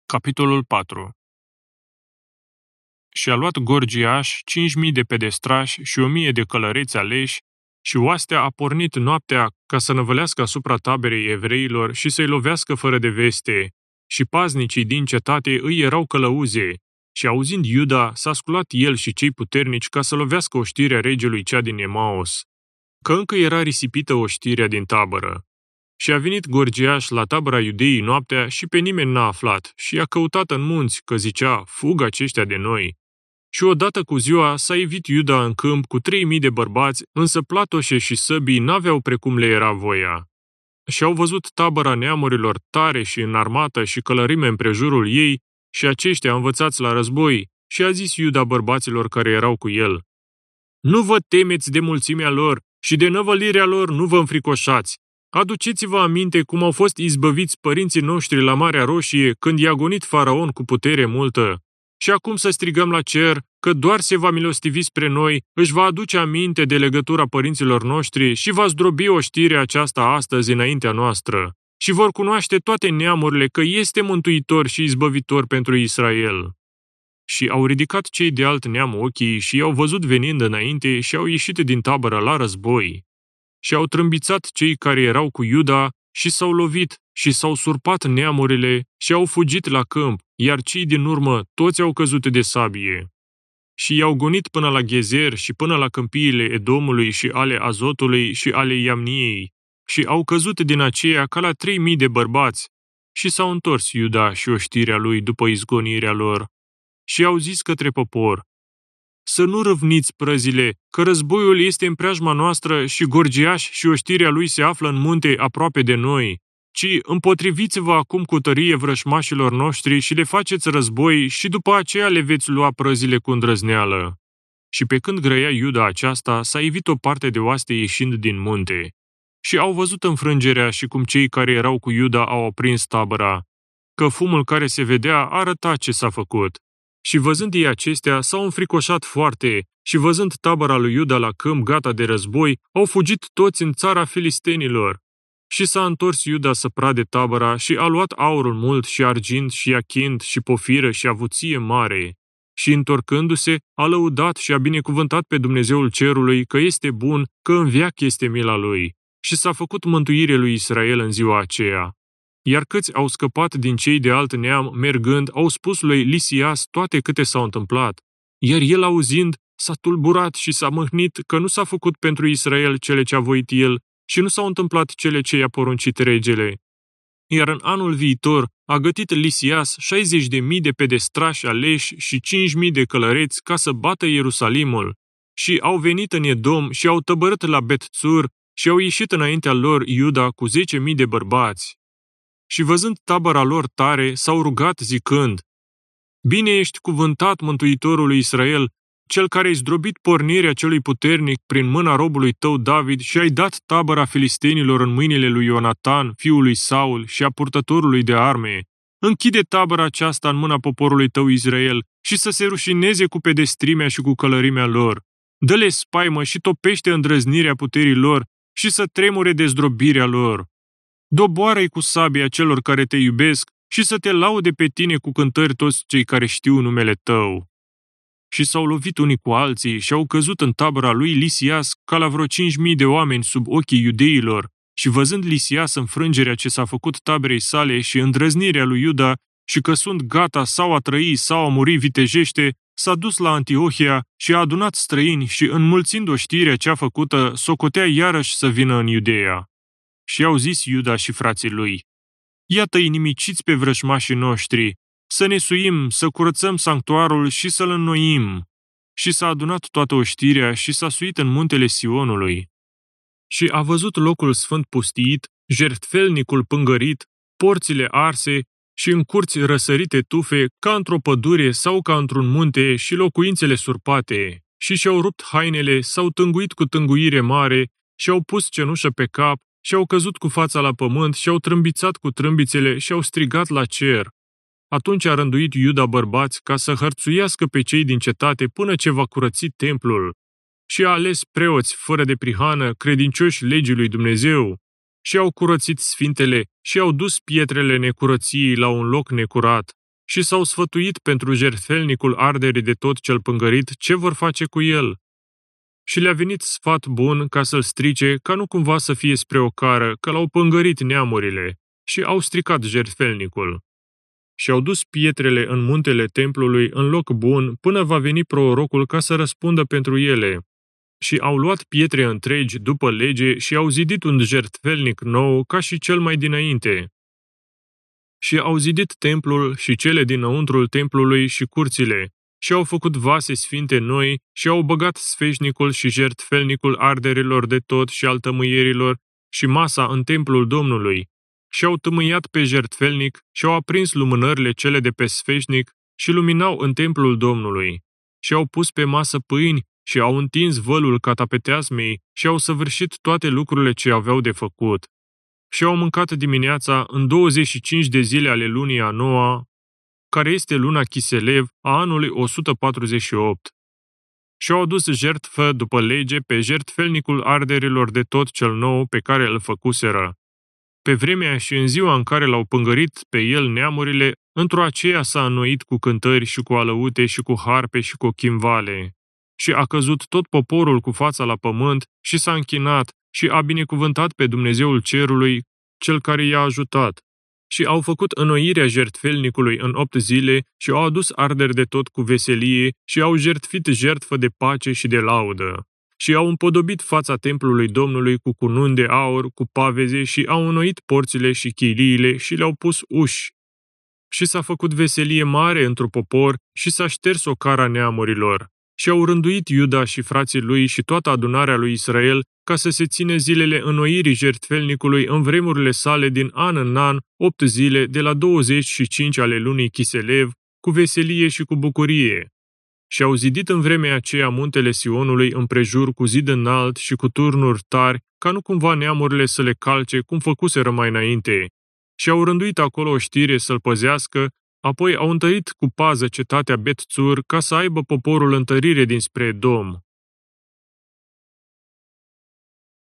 Capitolul 4. Și-a luat Gorgiaș 5.000 de pedestrași și 1.000 de călăreți aleși, și oastea a pornit noaptea ca să năvălească asupra taberei evreilor și să-i lovească fără de veste, și paznicii din cetate îi erau călăuze, și auzind Iuda, s-a sculat el și cei puternici ca să lovească oștirea regelui cea din Emaus, că încă era risipită oștirea din tabără. Și a venit Gorgiaș la tabăra Iudeii noaptea și pe nimeni n-a aflat și i-a căutat în munți, că zicea, fug aceștia de noi. Și odată cu ziua s-a ivit Iuda în câmp cu 3.000 de bărbați, însă platoșe și săbii n-aveau precum le era voia. Și au văzut tabăra neamurilor tare și înarmată și călărime împrejurul ei, și aceștia învățați la război, și a zis Iuda bărbaților care erau cu el: Nu vă temeți de mulțimea lor și de năvălirea lor nu vă înfricoșați. Aduceți-vă aminte cum au fost izbăviți părinții noștri la Marea Roșie când i-a gonit Faraon cu putere multă. Și acum să strigăm la cer că doar se va milostivi spre noi, își va aduce aminte de legătura părinților noștri și va zdrobi oștirea aceasta astăzi înaintea noastră. Și vor cunoaște toate neamurile că este mântuitor și izbăvitor pentru Israel. Și au ridicat cei de alt neam ochii și i-au văzut venind înainte și au ieșit din tabără la război. Și au trâmbițat cei care erau cu Iuda și s-au lovit și s-au surpat neamurile și au fugit la câmp, iar cei din urmă toți au căzut de sabie. Și i-au gonit până la Gezer și până la câmpiile Edomului și ale Azotului și ale Iamniei și au căzut din aceea ca la 3.000 de bărbați și s-au întors Iuda și oștirea lui după izgonirea lor și au zis către popor: Să nu râvniți prăzile, că războiul este în preajma noastră și Gorgiaș și oștirea lui se află în munte aproape de noi, ci împotriviți-vă acum cu tărie vrășmașilor noștri și le faceți război și după aceea le veți lua prăzile cu îndrăzneală. Și pe când grăia Iuda aceasta, s-a ivit o parte de oaste ieșind din munte. Și au văzut înfrângerea și cum cei care erau cu Iuda au aprins tabăra, că fumul care se vedea arăta ce s-a făcut. Și văzând ei acestea, s-au înfricoșat foarte și văzând tabăra lui Iuda la câmp gata de război, au fugit toți în țara filistenilor. Și s-a întors Iuda să prade tabăra și a luat aurul mult și argint și achint și pofiră și avuție mare. Și întorcându-se, a lăudat și a binecuvântat pe Dumnezeul cerului că este bun, că în veac este mila lui. Și s-a făcut mântuire lui Israel în ziua aceea. Iar câți au scăpat din cei de alt neam, mergând, au spus lui Lisias toate câte s-au întâmplat. Iar el, auzind, s-a tulburat și s-a mâhnit că nu s-a făcut pentru Israel cele ce a voit el și nu s-au întâmplat cele ce i-a poruncit regele. Iar în anul viitor a gătit Lisias 60.000 de pedestrași aleși și 5.000 de călăreți ca să bată Ierusalimul. Și au venit în Edom și au tăbărât la Bet-Țur și au ieșit înaintea lor Iuda cu 10.000 de bărbați. Și văzând tabăra lor tare, s-au rugat zicând: Bine ești cuvântat, Mântuitorul lui Israel, cel care ai zdrobit pornirea celui puternic prin mâna robului tău David și ai dat tabăra filistenilor în mâinile lui Ionatan, fiul lui Saul și a purtătorului de arme. Închide tabăra aceasta în mâna poporului tău Israel și să se rușineze cu pedestrimea și cu călărimea lor. Dă-le spaimă și topește îndrăznirea puterii lor și să tremure de zdrobirea lor. Doboară-i cu sabia celor care te iubesc și să te laude pe tine cu cântări toți cei care știu numele tău. Și s-au lovit unii cu alții și au căzut în tabăra lui Lisias ca la vreo 5.000 de oameni sub ochii iudeilor, și văzând Lisias înfrângerea ce s-a făcut taberei sale și îndrăznirea lui Iuda și că sunt gata sau a trăi sau a muri vitejește, s-a dus la Antiohia și a adunat străini și, înmulțind oștirea cea făcută, socotea iarăși să vină în Iudeea. Și au zis Iuda și frații lui: Iată-i nimiciți pe vrășmașii noștri, să ne suim, să curățăm sanctuarul și să-l înnoim. Și s-a adunat toată oștirea și s-a suit în muntele Sionului. Și a văzut locul sfânt pustiit, jertfelnicul pângărit, porțile arse și în curți răsărite tufe, ca într-o pădure sau ca într-un munte, și locuințele surpate. Și și-au rupt hainele, s-au tânguit cu tânguire mare și-au pus cenușă pe cap și-au căzut cu fața la pământ și-au trâmbițat cu trâmbițele și-au strigat la cer. Atunci a rânduit Iuda bărbați ca să hărțuiască pe cei din cetate până ce va curăți templul. Și a ales preoți fără de prihană, credincioși legii lui Dumnezeu, și au curățit sfintele și au dus pietrele necurăției la un loc necurat. și s-au sfătuit pentru jertfelnicul arderii de tot cel pângărit ce vor face cu el. Și le-a venit sfat bun ca să-l strice, ca nu cumva să fie spre o cară, că l-au pângărit neamurile și au stricat jertfelnicul. Și au dus pietrele în muntele templului în loc bun, până va veni prorocul ca să răspundă pentru ele. Și au luat pietre întregi după lege și au zidit un jertfelnic nou ca și cel mai dinainte. Și au zidit templul și cele dinăuntrul templului și curțile, și au făcut vase sfinte noi și au băgat sfeșnicul și jertfelnicul arderilor de tot și al tămâierilor și masa în templul Domnului, și au tămâiat pe jertfelnic și au aprins lumânările cele de pe sfeșnic și luminau în templul Domnului, și au pus pe masă pâini și au întins vălul catapeteasmei și au săvârșit toate lucrurile ce aveau de făcut. Și au mâncat dimineața în 25 de zile ale lunii a noua, care este luna Chiselev a anului 148. Și au adus jertfă după lege pe jertfelnicul arderilor de tot cel nou pe care îl făcuseră. Pe vremea și în ziua în care l-au pângărit pe el neamurile, într-o aceea s-a înnoit cu cântări și cu alăute și cu harpe și cu chimvale. Și a căzut tot poporul cu fața la pământ și s-a închinat și a binecuvântat pe Dumnezeul cerului, cel care i-a ajutat. Și au făcut înnoirea jertfelnicului în 8 zile și au adus arderi de tot cu veselie și au jertfit jertfă de pace și de laudă. Și au împodobit fața templului Domnului cu cununi de aur, cu paveze și au înnoit porțile și chiliile și le-au pus uși. Și s-a făcut veselie mare într-un popor și s-a șters ocara neamurilor. Și au rânduit Iuda și frații lui și toată adunarea lui Israel ca să se ține zilele înnoirii jertfelnicului în vremurile sale din an în an, 8 zile, de la 25 ale lunii Chiselev, cu veselie și cu bucurie. Și au zidit în vremea aceea muntele Sionului împrejur cu zid înalt și cu turnuri tari, ca nu cumva neamurile să le calce cum făcuseră mai înainte. Și au rânduit acolo o știre să-l păzească, apoi au întărit cu pază cetatea Bet-Țur ca să aibă poporul întărire dinspre Edom.